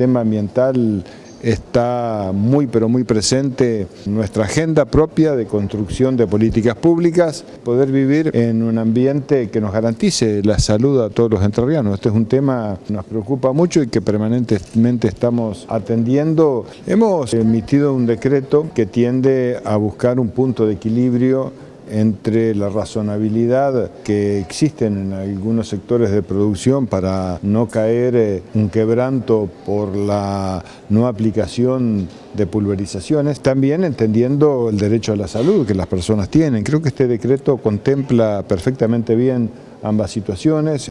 tema ambiental está muy pero muy presente en nuestra agenda propia de construcción de políticas públicas, poder vivir en un ambiente que nos garantice la salud a todos los entrerrianos. Este es un tema que nos preocupa mucho y que permanentemente estamos atendiendo. Hemos emitido un decreto que tiende a buscar un punto de equilibrio entre la razonabilidad que existen en algunos sectores de producción para no caer un quebranto por la no aplicación de pulverizaciones, también entendiendo el derecho a la salud que las personas tienen. Creo que este decreto contempla perfectamente bien ambas situaciones.